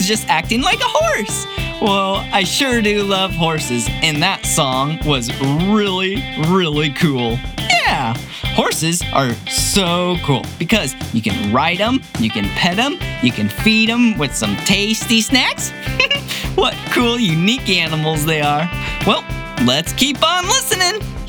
was just acting like a horse. Well, I sure do love horses, and that song was really, really cool. Yeah, horses are so cool because you can ride them, you can pet them, you can feed them with some tasty snacks. What cool, unique animals they are. Well, let's keep on listening.